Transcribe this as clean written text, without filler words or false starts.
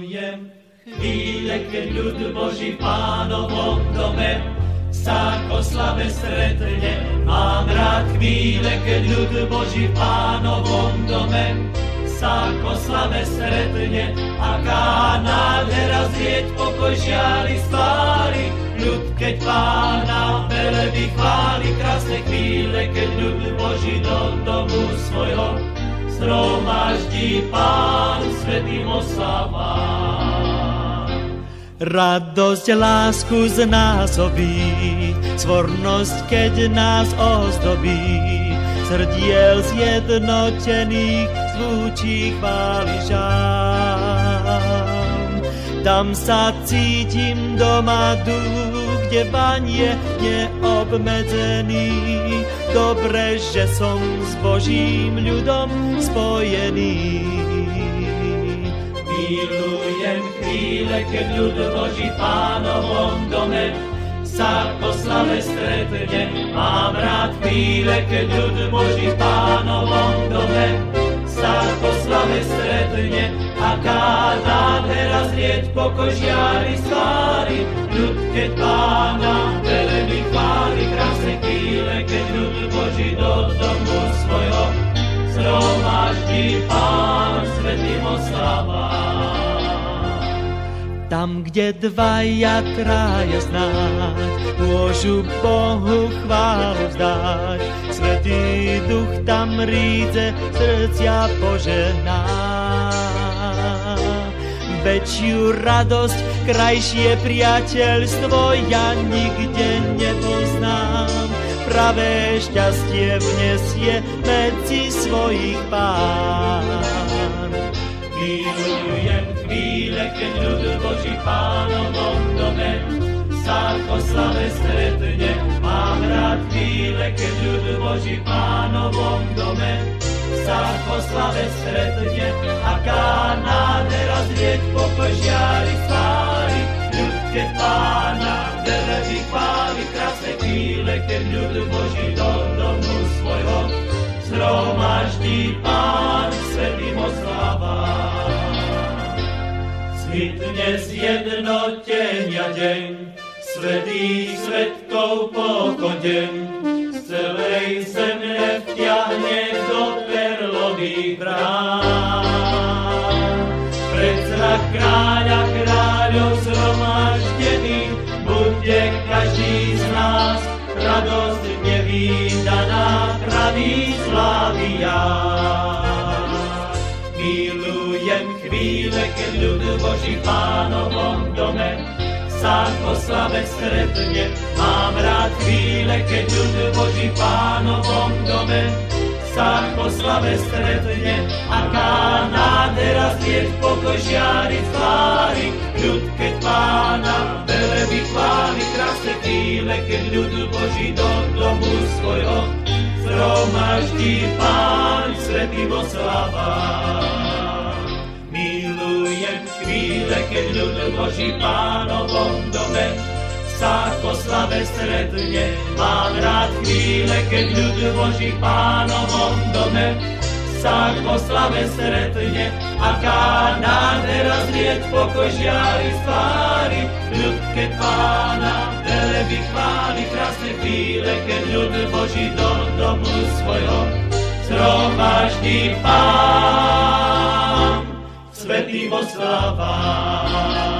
Milujem chvíle, keď ľud Boží v Pánovom dome sa k oslave stretne. Mám rád chvíle, keď ľud Boží v Pánovom dome sa k oslave stretne. Aká nádhera zrieť pokoj žiali z tvári, ľud keď Pána velebí chváli. Krásne chvíle, keď ľud Boží do domu svojho zhromaždí Pán svätým oslavám. Radosť, lásku znásobí, svornosť, keď nás ozdobí. Srdiel zjednotených zvučí chvály žám. Tam sa cítim doma, duch, kde vaň je neobmedzený. Dobre, že som s Božím ľudom spojený. Milujem chvíle, keď ľud Boží v Pánovom dome sa k oslave stretne. Mám rád chvíle, keď ľud Boží v Pánovom dome sa k oslave stretne. Aká nádhera zrieť pokoj žiari z tvári, ľud keď Pána velebí chváli. Krásne chvíle, keď ľud Boží do domu svojho zhromaždí Pán svätým oslavám. Tam, kde dvaja, traja snáď môžu Bohu chválu vzdať, Svätý Duch tam rídze srdcia požená. Väčšiu radosť, krajšie priateľstvo ja nikde nepoznám. Pravé šťastie vnesie medzi svojich pán. Milujem chvíle, keď ľud Boží v Pánovom dome sa k oslave stretne. Mám rád chvíle, keď ľud Boží v Pánovom dome sa k oslave stretne. Aká nádhera zrieť pokoj žiari z tvári, ľud keď Pána velebí chváli. Krásne chvíle, keď ľud Boží do domu svojho zhromaždí Pán svätým oslavám. Svitne zjednotenia deň, svätých svedkov pochodeň, z celej zeme vtiahne do perlových brán. Pred zrak kráľa kráľov zhromaždený bude každý z nás, radosť nevídaná, pravý slávy jar. Milujem chvíle, keď ľud Boží v Pánovom dome sa k oslave stretne. Mám rád chvíle, keď ľud Boží v Pánovom dome sa k oslave stretne. Aká nádhera zrieť pokoj žiari z tvári, ľud keď Pána velebí chváli. Krásne chvíle, keď ľud Boží do domu svojho zhromaždí Pán svätým oslavám. Milujem chvíle, keď ľud Boží v Pánovom dome sa k oslave stretne. Mám rád chvíle, keď ľud Boží v Pánovom dome sa k oslave stretne. Aká nádhera zrieť pokoj žiari z tvári, ľud keď Pána velebí chváli. Krásne chvíle, keď ľud Boží do domu svojho zhromaždí Pán svätým oslavám.